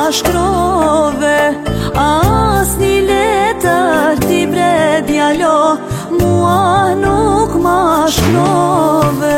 shkrove As një letër ti bre djalo Mua nuk ma shkrove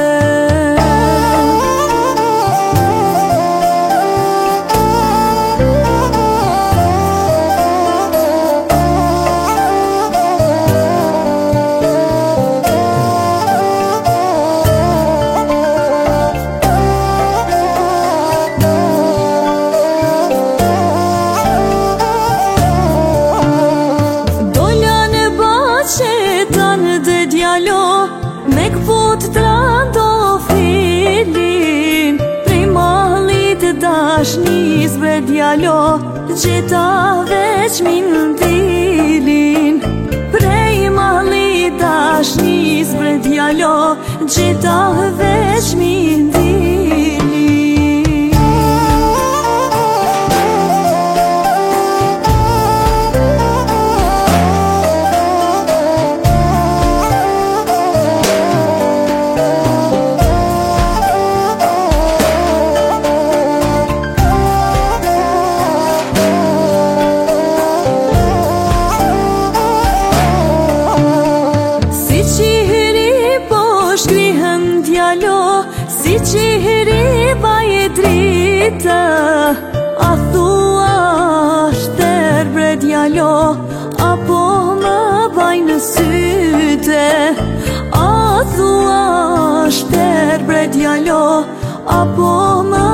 Me këput të rando filin Prej malit dashnis bre djalo Gjeta veç min dilin Prej malit dashnis bre djalo Gjeta veç min dilin Si qihri baje drita A thua shter bre djalo Apo më baj në syte A thua shter bre djalo Apo më